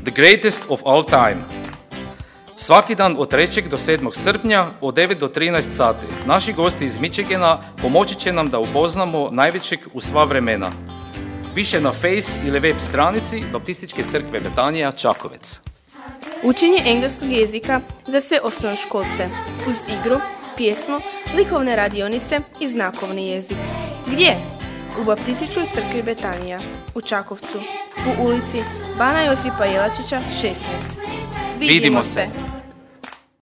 The greatest of all time. Svaki dan od 3. do 7. srpnja od 9 do 13 sati naši gosti iz Michigana pomoći će nam da upoznamo najvećeg u sva vremena. Više na face ili web stranici Baptističke crkve Betanija Čakovec. Učenje engleskog jezika za sve osnovnoškolce uz igru, pjesmu, likovne radionice i znakovni jezik. Gdje? U Baptističkoj crkvi Betanija, u Čakovcu, u ulici Bana Josipa Jelačića 16. Vidimo se!